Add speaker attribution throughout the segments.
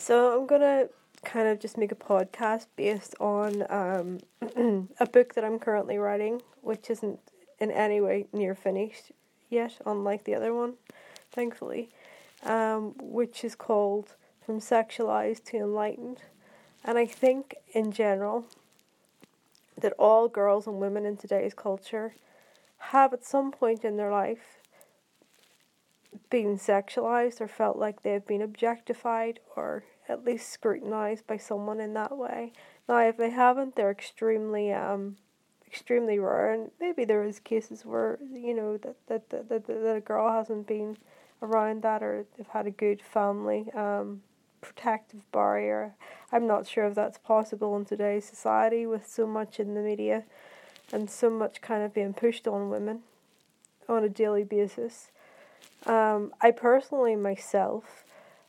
Speaker 1: So I'm gonna kind of just make a podcast based on a book that I'm currently writing, which isn't in any way near finished yet, unlike the other one, thankfully, which is called From Sexualized to Enlightened. And I think in general that all girls and women in today's culture have at some point in their life been sexualized or felt like they've been objectified or at least scrutinized by someone in that way. Now, if they haven't, they're extremely rare, and maybe there is cases where that a girl hasn't been around that, or they've had a good family protective barrier. I'm not sure if that's possible in today's society with so much in the media and so much kind of being pushed on women on a daily basis. I personally myself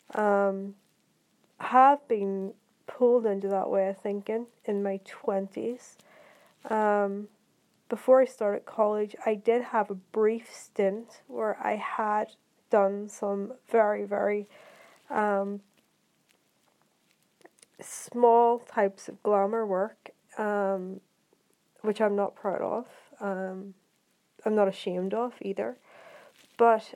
Speaker 1: have been pulled into that way of thinking in my 20s. Before I started college, I did have a brief stint where I had done some very, very small types of glamour work, which I'm not proud of. I'm not ashamed of either. But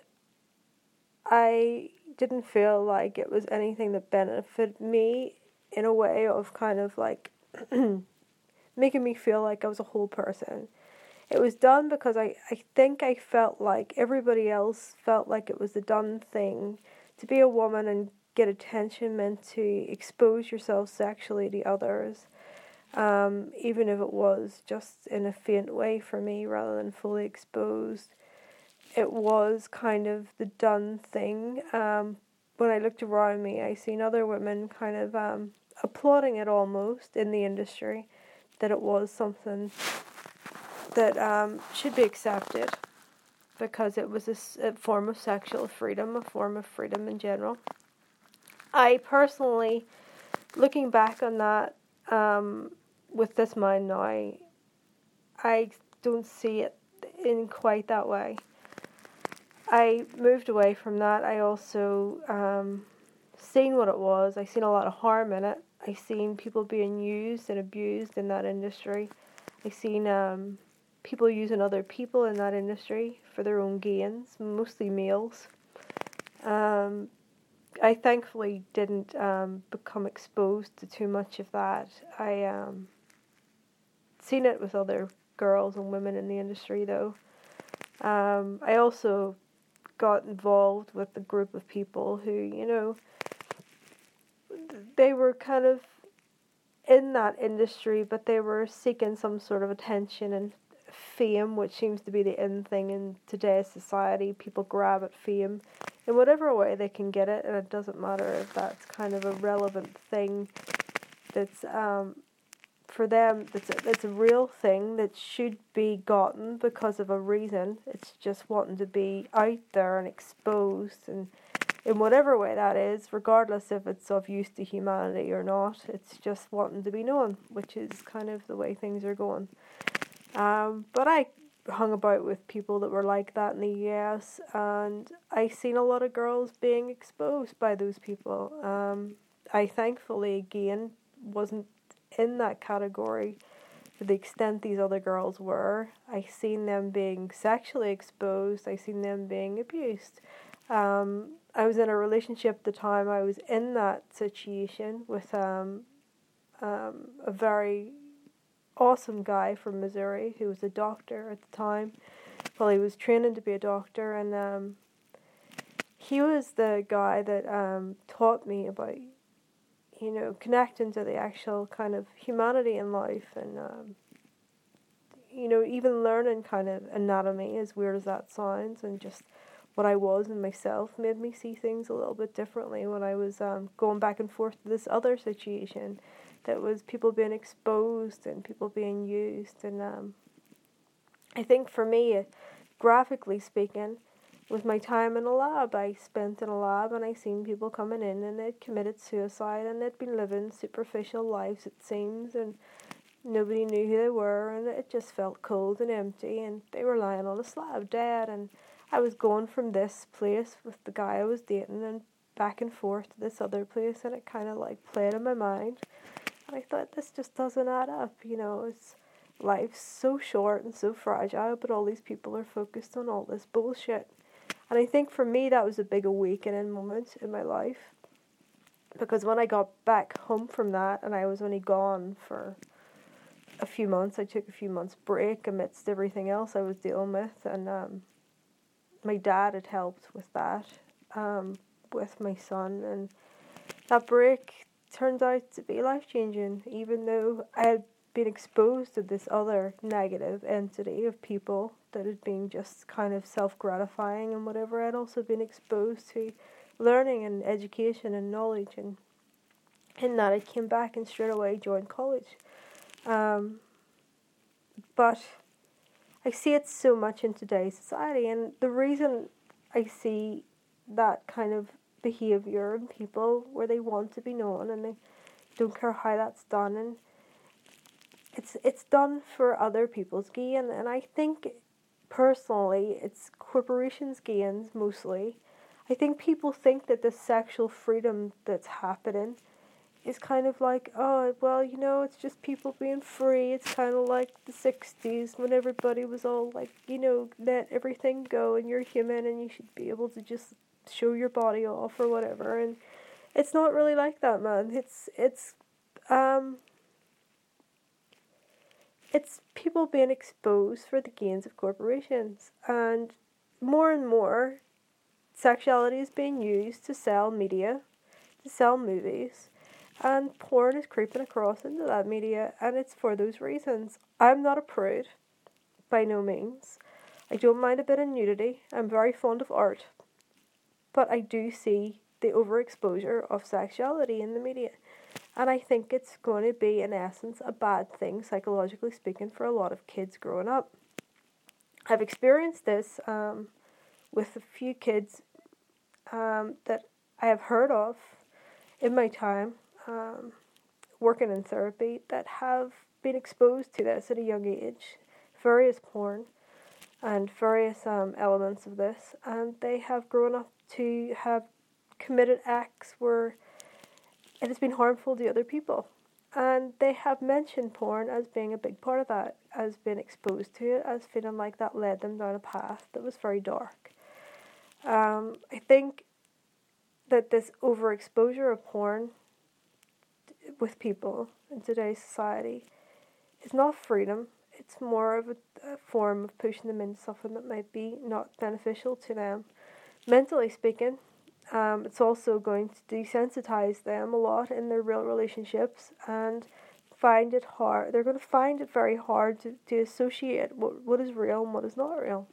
Speaker 1: I didn't feel like it was anything that benefited me in a way of kind of like making me feel like I was a whole person. It was done because I think I felt like everybody else felt like it was the done thing. To be a woman and get attention meant to expose yourself sexually to others, even if it was just in a faint way for me rather than fully exposed. It was kind of the done thing. When I looked around me, I seen other women kind of applauding it almost in the industry, that it was something that should be accepted because it was a form of sexual freedom, a form of freedom in general. I personally, looking back on that with this mind now, I don't see it in quite that way. I moved away from that. I also seen what it was. I seen a lot of harm in it. I seen people being used and abused in that industry. I seen people using other people in that industry for their own gains, mostly males. I thankfully didn't become exposed to too much of that. I seen it with other girls and women in the industry though. I also got involved with a group of people who, they were kind of in that industry, but they were seeking some sort of attention and fame, which seems to be the in thing in today's society. People grab at fame in whatever way they can get it, and it doesn't matter if that's kind of a relevant thing that's for them, it's a real thing that should be gotten because of a reason. It's just wanting to be out there and exposed, and in whatever way that is, regardless if it's of use to humanity or not, it's just wanting to be known, which is kind of the way things are going. But I hung about with people that were like that in the US, and I seen a lot of girls being exposed by those people. I thankfully, again, wasn't in that category to the extent these other girls were. I seen them being sexually exposed. I seen them being abused. I was in a relationship at the time. I was in that situation with a very awesome guy from Missouri who was a doctor at the time. Well, he was training to be a doctor, and he was the guy that taught me about connecting to the actual kind of humanity in life, and even learning kind of anatomy, as weird as that sounds, and just what I was in myself made me see things a little bit differently when I was going back and forth to this other situation that was people being exposed and people being used. And I think for me, graphically speaking, with my time in a lab, I spent in a lab and I seen people coming in and they'd committed suicide and they'd been living superficial lives, it seems, and nobody knew who they were, and it just felt cold and empty, and they were lying on a slab dead. And I was going from this place with the guy I was dating and back and forth to this other place, and it kind of like played in my mind. And I thought, this just doesn't add up, it's life's so short and so fragile, but all these people are focused on all this bullshit. And I think for me that was a big awakening moment in my life, because when I got back home from that, and I was only gone for a few months, I took a few months break amidst everything else I was dealing with, and my dad had helped with that, with my son, and that break turned out to be life-changing, even though I had been exposed to this other negative entity of people that had been just kind of self-gratifying and whatever. I'd also been exposed to learning and education and knowledge, and in that I came back and straight away joined college. But I see it so much in today's society, and the reason I see that kind of behaviour in people where they want to be known and they don't care how that's done, and it's done for other people's gain, and I think personally it's corporations' gains mostly. I think people think that the sexual freedom that's happening is kind of like, oh, well, it's just people being free. It's kind of like the 60s when everybody was all like, let everything go and you're human and you should be able to just show your body off or whatever. And it's not really like that, man. It's people being exposed for the gains of corporations, and more sexuality is being used to sell media, to sell movies, and porn is creeping across into that media, and it's for those reasons. I'm not a prude, by no means. I don't mind a bit of nudity. I'm very fond of art, but I do see the overexposure of sexuality in the media. And I think it's going to be, in essence, a bad thing, psychologically speaking, for a lot of kids growing up. I've experienced this with a few kids that I have heard of in my time working in therapy that have been exposed to this at a young age, various porn and various elements of this, and they have grown up to have committed acts where it has been harmful to other people. And they have mentioned porn as being a big part of that, as being exposed to it, as feeling like that led them down a path that was very dark. I think that this overexposure of porn with people in today's society is not freedom. It's more of a form of pushing them into something that might be not beneficial to them. Mentally speaking, it's also going to desensitize them a lot in their real relationships and find it hard. They're going to find it very hard to associate what is real and what is not real.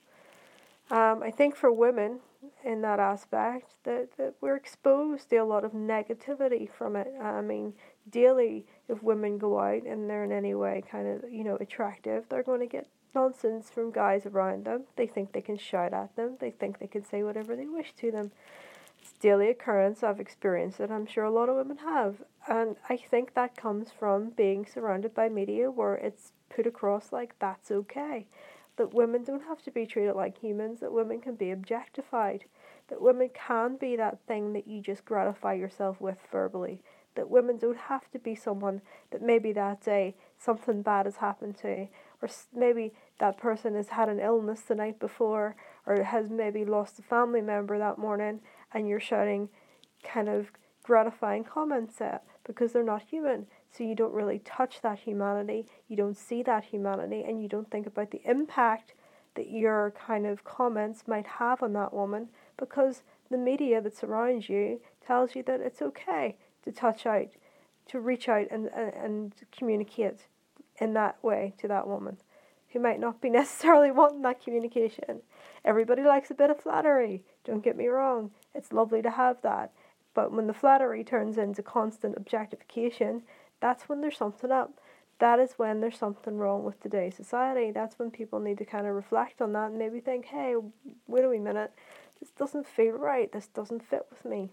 Speaker 1: I think for women in that aspect that we're exposed to a lot of negativity from it. I mean, daily, if women go out and they're in any way kind of, attractive, they're going to get nonsense from guys around them. They think they can shout at them. They think they can say whatever they wish to them. It's a daily occurrence. I've experienced it. I'm sure a lot of women have. And I think that comes from being surrounded by media where it's put across like that's okay. That women don't have to be treated like humans, that women can be objectified, that women can be that thing that you just gratify yourself with verbally, that women don't have to be someone that maybe that day something bad has happened to, or maybe that person has had an illness the night before, or has maybe lost a family member that morning, and you're shouting kind of gratifying comments at because they're not human. So you don't really touch that humanity, you don't see that humanity, and you don't think about the impact that your kind of comments might have on that woman, because the media that surrounds you tells you that it's okay to touch out, to reach out and communicate in that way to that woman who might not be necessarily wanting that communication. Everybody likes a bit of flattery, don't get me wrong, it's lovely to have that, but when the flattery turns into constant objectification, that's when there's something up. That is when there's something wrong with today's society. That's when people need to kind of reflect on that and maybe think, hey, wait a wee minute, this doesn't feel right, this doesn't fit with me.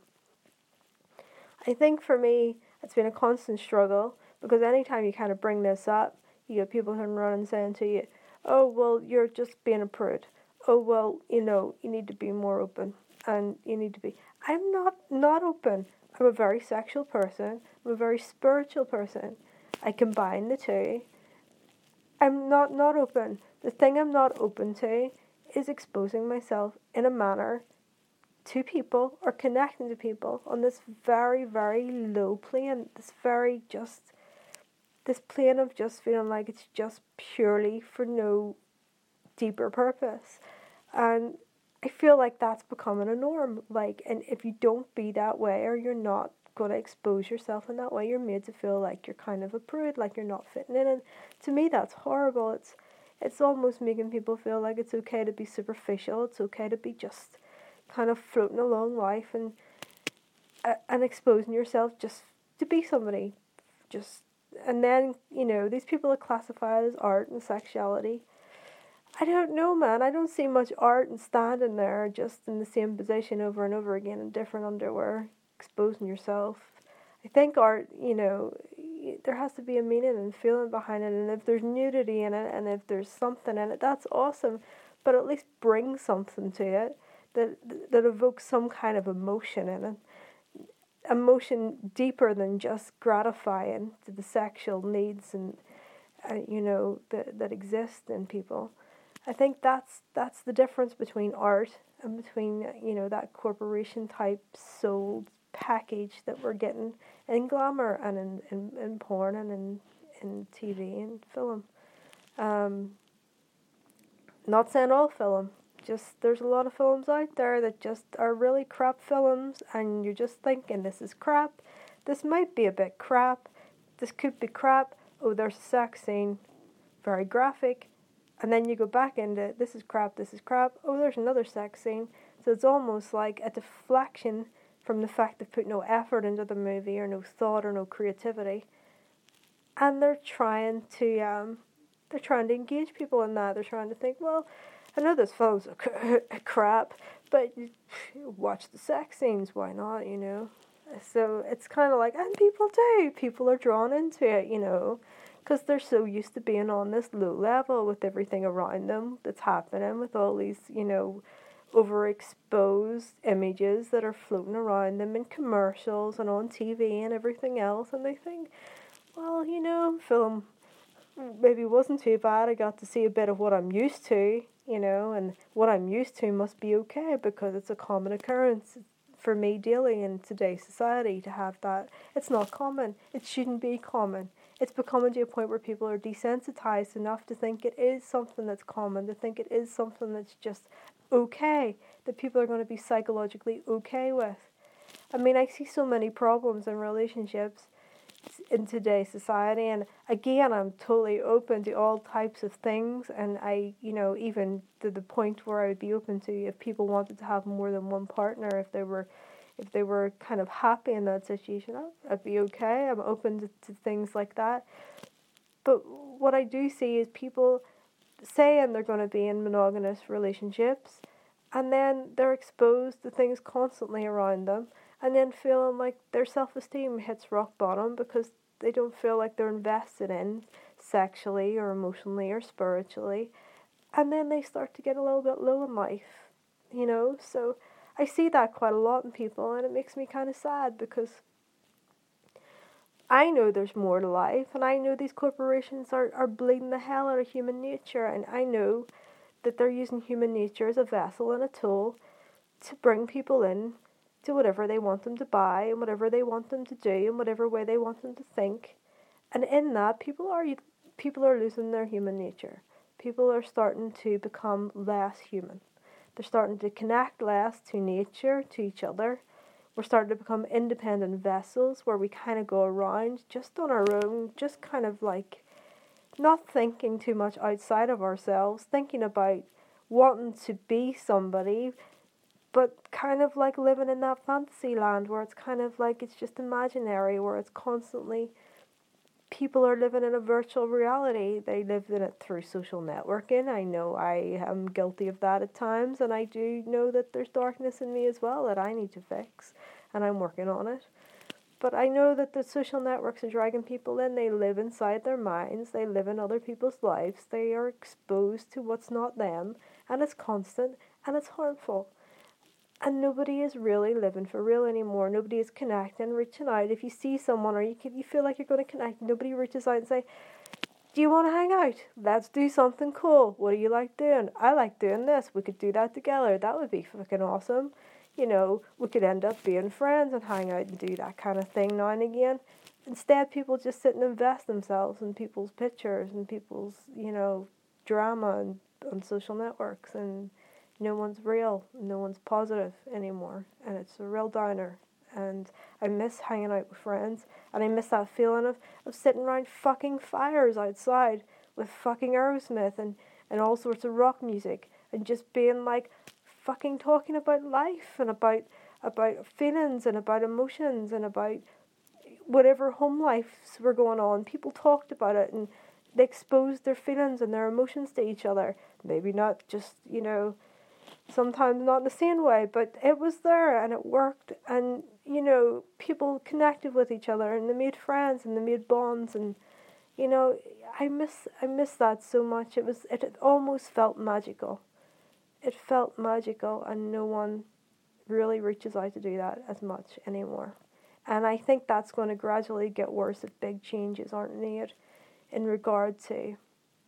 Speaker 1: I think for me, it's been a constant struggle, because anytime you kind of bring this up, you get people turning around and saying to you, oh, well, you're just being a prude. Oh, well, you need to be more open, and you need to be. I'm not open. I'm a very sexual person. I'm a very spiritual person. I combine the two. I'm not open. The thing I'm not open to is exposing myself in a manner to people or connecting to people on this very, very low plane. This plane of just feeling like it's just purely for no deeper purpose. And I feel like that's becoming a norm. Like, and if you don't be that way, or you're not going to expose yourself in that way, you're made to feel like you're kind of a prude, like you're not fitting in. And to me, that's horrible. It's almost making people feel like it's okay to be superficial. It's okay to be just kind of floating along life and exposing yourself just to be somebody. Just and then these people are classified as art and sexuality. I don't know, man. I don't see much art in standing there just in the same position over and over again in different underwear, exposing yourself. I think art, there has to be a meaning and feeling behind it, and if there's nudity in it and if there's something in it, that's awesome. But at least bring something to it that evokes some kind of emotion in it. Emotion deeper than just gratifying to the sexual needs and that exist in people. I think that's the difference between art and between that corporation type sold package that we're getting in glamour and in porn and in TV and film. Not saying all film, just there's a lot of films out there that just are really crap films, and you're just thinking, this is crap, this might be a bit crap, this could be crap, oh, there's a sex scene, very graphic, and then you go back into, this is crap, oh, there's another sex scene. So it's almost like a deflection from the fact they've put no effort into the movie or no thought or no creativity. And they're trying to engage people in that. They're trying to think, well, I know this film's crap, but watch the sex scenes, why not, So it's kind of like, and people are drawn into it, because they're so used to being on this low level with everything around them that's happening, with all these, overexposed images that are floating around them in commercials and on TV and everything else, and they think, well, film maybe wasn't too bad. I got to see a bit of what I'm used to, and what I'm used to must be okay because it's a common occurrence for me daily in today's society to have that. It's not common. It shouldn't be common. It's becoming to a point where people are desensitized enough to think it is something that's common, to think it is something that's just okay, that people are going to be psychologically okay with. I mean, I see so many problems in relationships in today's society, and again, I'm totally open to all types of things, and I, even to the point where I would be open to if people wanted to have more than one partner, if they were kind of happy in that situation, I'd be okay. I'm open to things like that. But what I do see is people saying they're going to be in monogamous relationships, and then they're exposed to things constantly around them, and then feeling like their self-esteem hits rock bottom because they don't feel like they're invested in sexually or emotionally or spiritually, and then they start to get a little bit low in life, so I see that quite a lot in people, and it makes me kind of sad because I know there's more to life, and I know these corporations are bleeding the hell out of human nature, and I know that they're using human nature as a vessel and a tool to bring people in to whatever they want them to buy and whatever they want them to do and whatever way they want them to think. And in that, people are losing their human nature. People are starting to become less human. They're starting to connect less to nature, to each other. We're starting to become independent vessels where we kind of go around just on our own, just kind of like not thinking too much outside of ourselves, thinking about wanting to be somebody, but kind of like living in that fantasy land where it's kind of like it's just imaginary, where it's constantly people are living in a virtual reality. They live in it through social networking. I know I am guilty of that at times, and I do know that there's darkness in me as well that I need to fix, and I'm working on it. But I know that the social networks are dragging people in. They live inside their minds. They live in other people's lives. They are exposed to what's not them, and it's constant, and it's harmful. And nobody is really living for real anymore. Nobody is connecting, reaching out. If you see someone or you feel like you're going to connect, nobody reaches out and say, do you want to hang out? Let's do something cool. What do you like doing? I like doing this. We could do that together. That would be fucking awesome. You know, we could end up being friends and hang out and do that kind of thing now and again. Instead, people just sit and invest themselves in people's pictures and people's, you know, drama and on social networks, and no one's real, no one's positive anymore, and it's a real downer. And I miss hanging out with friends, and I miss that feeling of sitting around fucking fires outside with fucking Aerosmith and all sorts of rock music, and just being like fucking talking about life and about feelings and about emotions and about whatever home lives were going on. People talked about it and they exposed their feelings and their emotions to each other. Maybe not just, you know, sometimes not in the same way, but it was there and it worked, and you know, people connected with each other and they made friends and they made bonds, and you know, I miss that so much. It almost felt magical. It felt magical, and no one really reaches out to do that as much anymore. And I think that's going to gradually get worse if big changes aren't made in regard to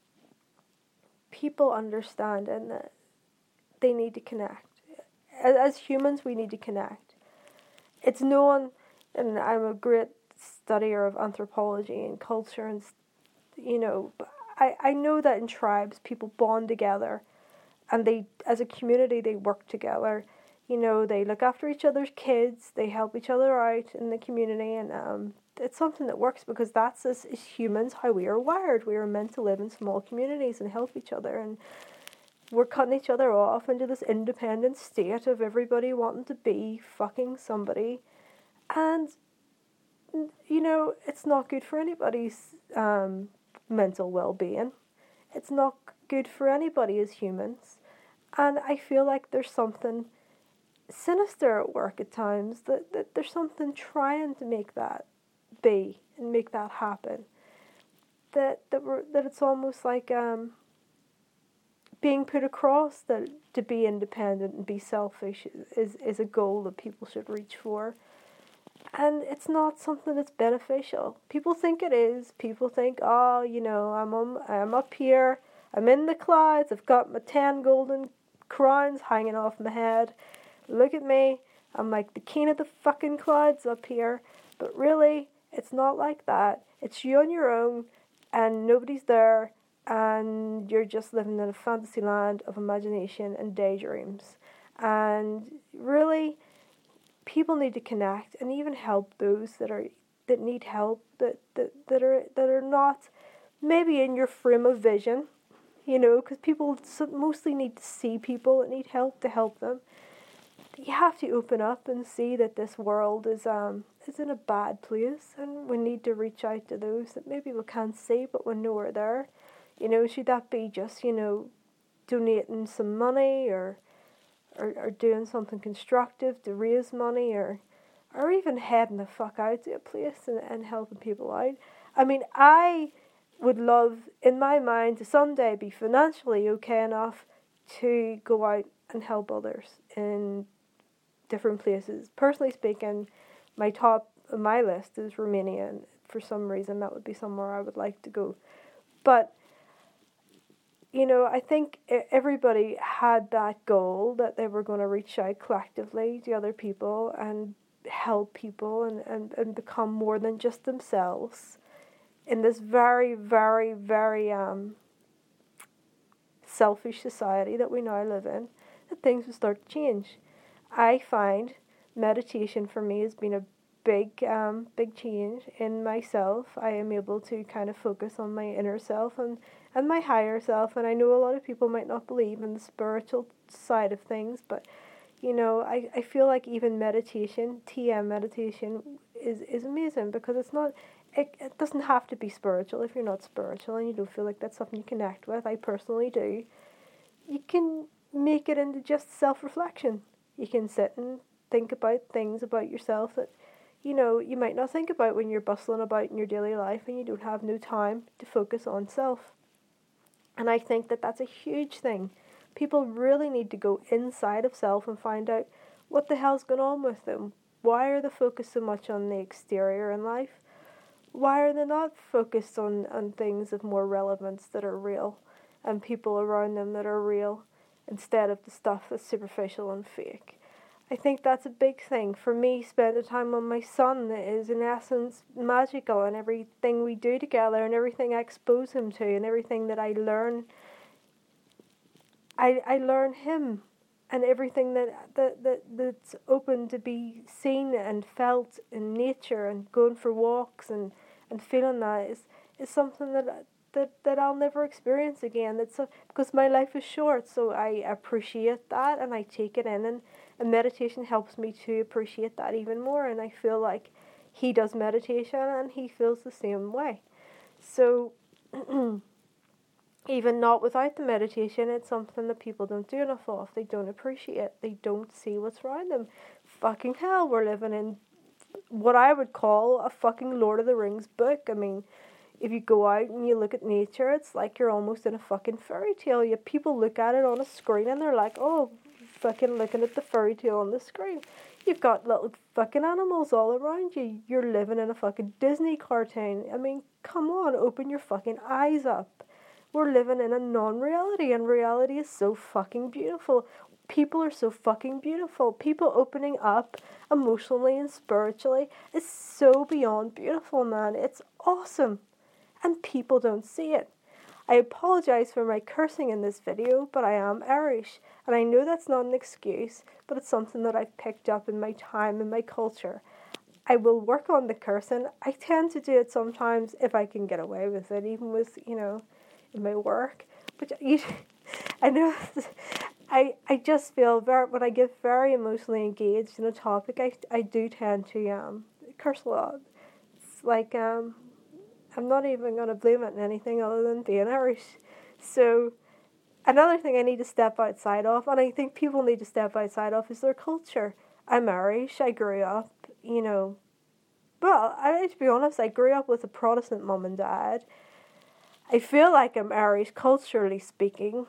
Speaker 1: people understanding that they need to connect. As humans, we need to connect. It's known, and I'm a great studier of anthropology and culture, and you know, I know that in tribes people bond together, and they, as a community, they work together. You know, they look after each other's kids, they help each other out in the community, and it's something that works because that's as humans how we are wired. We are meant to live in small communities and help each other, and we're cutting each other off into this independent state of everybody wanting to be fucking somebody. And, you know, it's not good for anybody's mental well-being. It's not good for anybody as humans. And I feel like there's something sinister at work at times, that there's something trying to make that be and make that happen. That it's almost like being put across that to be independent and be selfish is a goal that people should reach for. And it's not something that's beneficial. People think it is. People think, oh, you know, I'm up here, I'm in the clouds, I've got my 10 golden crowns hanging off my head. Look at me, I'm like the king of the fucking clouds up here. But really, it's not like that. It's you on your own, and nobody's there, and you're just living in a fantasy land of imagination and daydreams. And really, people need to connect and even help those that need help, that are not maybe in your frame of vision, you know, because people mostly need to see people that need help to help them. You have to open up and see that this world is in a bad place, and we need to reach out to those that maybe we can't see but we know are there. You know, should that be just, you know, donating some money or doing something constructive to raise money, or even heading the fuck out to a place and helping people out. I mean, I would love, in my mind, to someday be financially okay enough to go out and help others in different places. Personally speaking, my top of my list is Romania, and for some reason that would be somewhere I would like to go. But you know, I think everybody had that goal that they were going to reach out collectively to other people and help people and become more than just themselves in this very, very, very selfish society that we now live in, that things would start to change. I find meditation for me has been a big change in myself. I am able to kind of focus on my inner self and my higher self, and I know a lot of people might not believe in the spiritual side of things, but you know, I feel like even meditation, TM meditation, is amazing because it doesn't have to be spiritual if you're not spiritual and you don't feel like that's something you connect with. I personally do. You can make it into just self-reflection. You can sit and think about things about yourself that, you know, you might not think about when you're bustling about in your daily life and you don't have no time to focus on self. And I think that that's a huge thing. People really need to go inside of self and find out What the hell's going on with them? Why are they focused so much on the exterior in life? Why are they not focused on things of more relevance that are real and people around them that are real instead of the stuff that's superficial and fake? I think that's a big thing. For me, spending time with my son is in essence magical, and everything we do together and everything I expose him to and everything that I learn, I learn him, and everything that's open to be seen and felt in nature and going for walks and feeling that is something that I'll never experience again. Because my life is short, so I appreciate that and I take it in, and meditation helps me to appreciate that even more, and I feel like he does meditation and he feels the same way. So even not without the meditation, it's something that people don't do enough of. They don't appreciate. They don't see what's around them. Fucking hell, we're living in what I would call a fucking Lord of the Rings book. I mean, if you go out and you look at nature, it's like you're almost in a fucking fairy tale. You people look at it on a screen and they're like, oh, fucking looking at the fairy tale on the screen. You've got little fucking animals all around you. You're living in a fucking Disney cartoon. I mean, come on, open your fucking eyes up. We're living in a non-reality, and reality is so fucking beautiful. People are so fucking beautiful. People opening up emotionally and spiritually is so beyond beautiful, man. It's awesome. And people don't see it. I apologise for my cursing in this video, but I am Irish. And I know that's not an excuse, but it's something that I've picked up in my time and my culture. I will work on the cursing. I tend to do it sometimes if I can get away with it, even with, in my work. But I know I just feel when I get very emotionally engaged in a topic, I do tend to curse a lot. It's like I'm not even going to blame it on anything other than being Irish. So another thing I need to step outside of, and I think people need to step outside of, is their culture. I'm Irish. I grew up, to be honest, I grew up with a Protestant mum and dad. I feel like I'm Irish culturally speaking,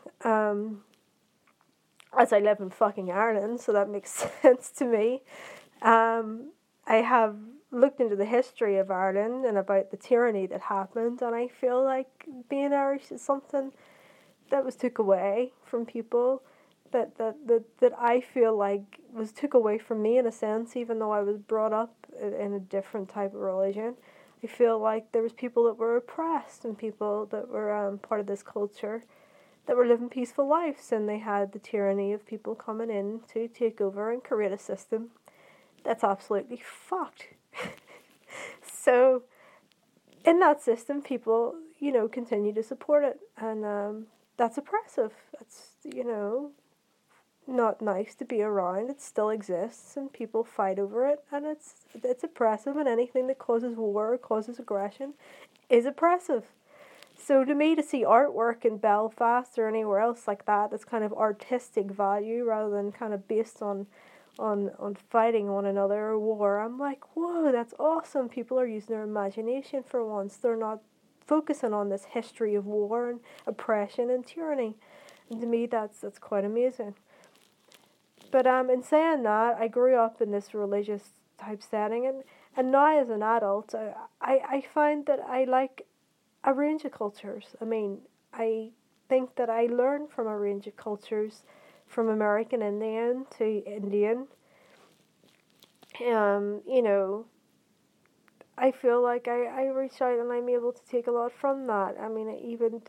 Speaker 1: as I live in fucking Ireland, so that makes sense to me. I have looked into the history of Ireland and about the tyranny that happened, and I feel like being Irish is something that was took away from people, that I feel like was took away from me in a sense, even though I was brought up in a different type of religion. I feel like there was people that were oppressed and people that were part of this culture that were living peaceful lives, and they had the tyranny of people coming in to take over and create a system that's absolutely fucked. So in that system, people, continue to support it, and that's oppressive. That's, not nice to be around. It still exists, and people fight over it, and it's oppressive, and anything that causes war or causes aggression is oppressive. So to me, to see artwork in Belfast or anywhere else like that, that's kind of artistic value rather than kind of based on fighting one another or war, I'm like, whoa, that's awesome. People are using their imagination for once. They're not focusing on this history of war and oppression and tyranny. And to me, that's quite amazing. But in saying that, I grew up in this religious type setting, and now as an adult, I find that I like a range of cultures. I mean, I think that I learn from a range of cultures, from American Indian to Indian. I feel like I reach out and I'm able to take a lot from that. I mean, even,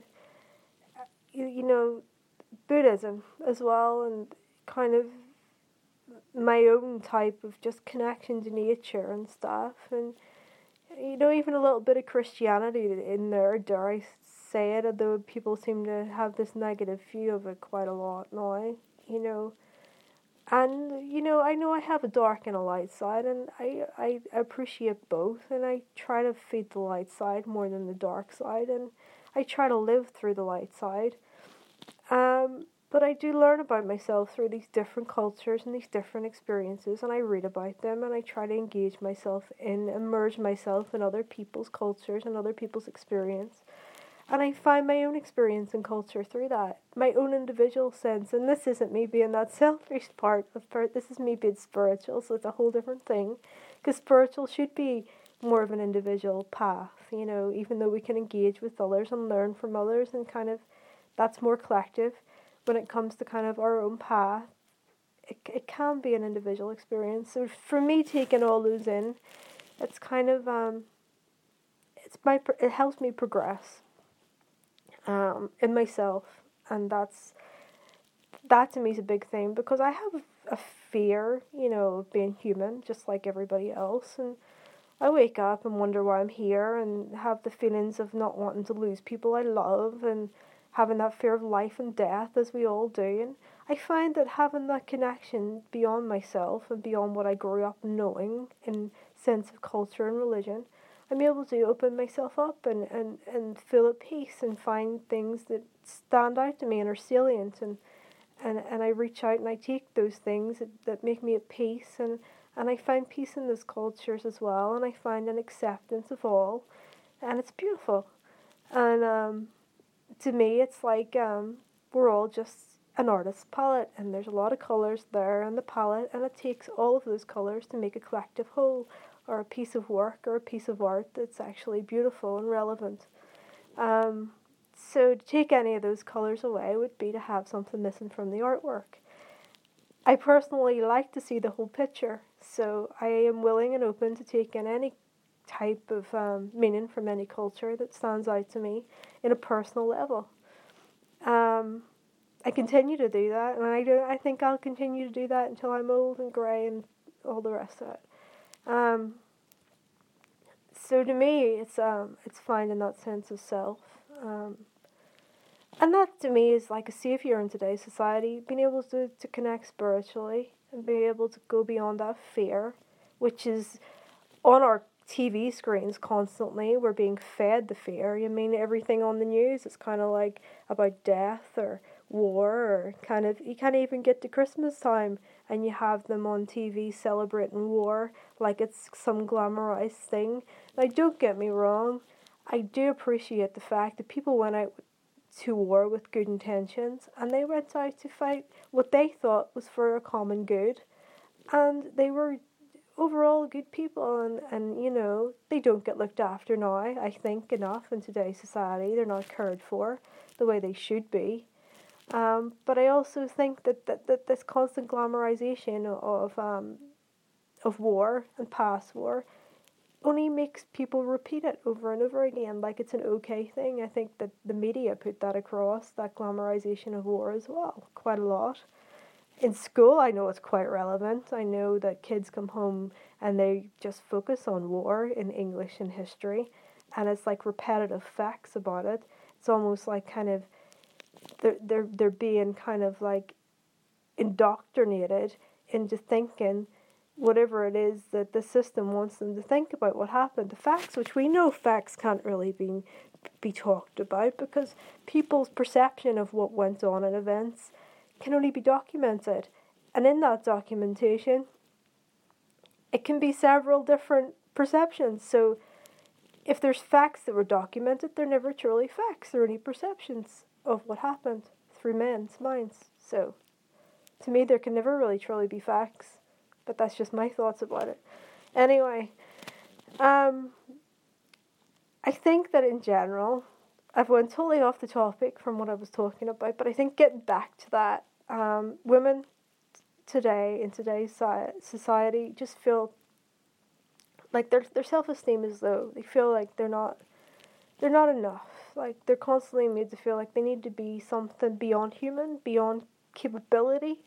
Speaker 1: Buddhism as well, and kind of my own type of just connection to nature and stuff, and even a little bit of Christianity in there, dare I say it, although people seem to have this negative view of it quite a lot now, and I know I have a dark and a light side, and I appreciate both, and I try to feed the light side more than the dark side, and I try to live through the light side. But I do learn about myself through these different cultures and these different experiences, and I read about them, and I try to engage myself immerse myself in other people's cultures and other people's experience. And I find my own experience and culture through that, my own individual sense. And this isn't me being that selfish this is me being spiritual, so it's a whole different thing. Because spiritual should be more of an individual path, you know, even though we can engage with others and learn from others, and kind of that's more collective. When it comes to kind of our own path, it can be an individual experience. So for me, taking all those in, it's kind of it helps me progress in myself, and that to me is a big thing, because I have a fear, you know, of being human, just like everybody else, and I wake up and wonder why I'm here, and have the feelings of not wanting to lose people I love, and having that fear of life and death, as we all do. And I find that having that connection beyond myself and beyond what I grew up knowing in sense of culture and religion, I'm able to open myself up and feel at peace and find things that stand out to me and are salient, and I reach out and I take those things that make me at peace, and I find peace in those cultures as well, and I find an acceptance of all, and it's beautiful. And to me, it's like we're all just an artist's palette, and there's a lot of colours there in the palette, and it takes all of those colours to make a collective whole, or a piece of work or a piece of art that's actually beautiful and relevant. So to take any of those colours away would be to have something missing from the artwork. I personally like to see the whole picture, so I am willing and open to take in any type of meaning from any culture that stands out to me in a personal level. I continue to do that, and I think I'll continue to do that until I'm old and grey and all the rest of it. So to me, it's finding that sense of self, and that to me is like a savior in today's society. Being able to connect spiritually and be able to go beyond that fear, which is on our TV screens constantly. We're being fed the fear. I mean, everything on the news is kind of like about death or war, or kind of, you can't even get to Christmas time and you have them on TV celebrating war like it's some glamorized thing. Now, don't get me wrong, I do appreciate the fact that people went out to war with good intentions, and they went out to fight what they thought was for a common good, and they were overall good people, and you know, they don't get looked after now, I think, enough in today's society. They're not cared for the way they should be. But I also think that this constant glamorization of war and past war only makes people repeat it over and over again like it's an okay thing. I think that the media put that across, that glamorization of war as well, quite a lot. In school, I know it's quite relevant. I know that kids come home and they just focus on war in English and history, and it's like repetitive facts about it. It's almost like kind of they're being kind of like indoctrinated into thinking whatever it is that the system wants them to think about what happened. The facts, which we know facts can't really be talked about, because people's perception of what went on in events can only be documented. And in that documentation, it can be several different perceptions. So if there's facts that were documented, they're never truly facts. They're only perceptions of what happened through men's minds. So to me, there can never really truly be facts. But that's just my thoughts about it. Anyway, I think that in general, I've went totally off the topic from what I was talking about, but I think getting back to that, women today, in today's society, just feel like their self-esteem is low. They feel like they're not enough. Like, they're constantly made to feel like they need to be something beyond human, beyond capability.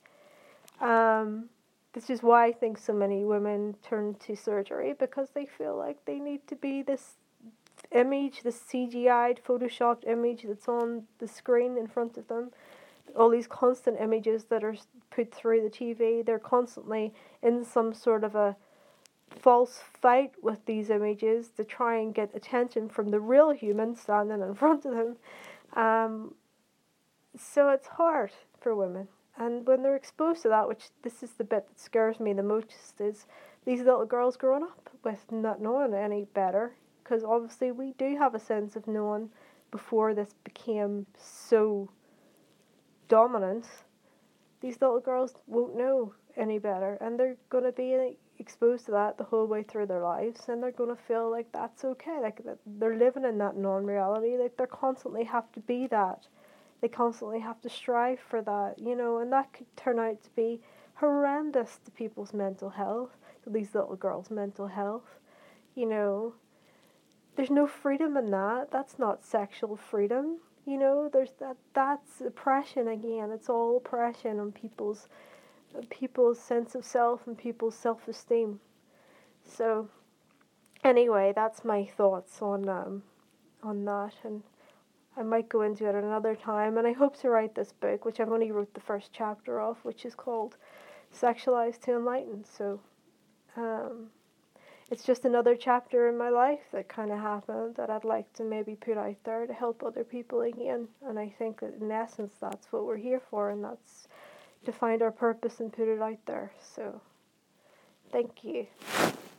Speaker 1: This is why I think so many women turn to surgery, because they feel like they need to be this image, this CGI'd, photoshopped image that's on the screen in front of them. All these constant images that are put through the TV, they're constantly in some sort of a false fight with these images to try and get attention from the real human standing in front of them. So it's hard for women. And when they're exposed to that, which this is the bit that scares me the most, is these little girls growing up with not knowing any better. Because obviously we do have a sense of knowing before this became so dominant, these little girls won't know any better, and they're going to be exposed to that the whole way through their lives, and they're going to feel like that's okay, like that they're living in that non-reality, like they constantly have to be that, they constantly have to strive for that, and that could turn out to be horrendous to people's mental health, to these little girls' mental health. There's no freedom in that. That's not sexual freedom. There's that's oppression again. It's all oppression on people's sense of self and people's self-esteem. So anyway, that's my thoughts on that, and I might go into it another time, and I hope to write this book, which I've only wrote the first chapter of, which is called Sexualized to Enlightened. So it's just another chapter in my life that kind of happened that I'd like to maybe put out there to help other people again. And I think that in essence that's what we're here for, and that's to find our purpose and put it out there. So thank you.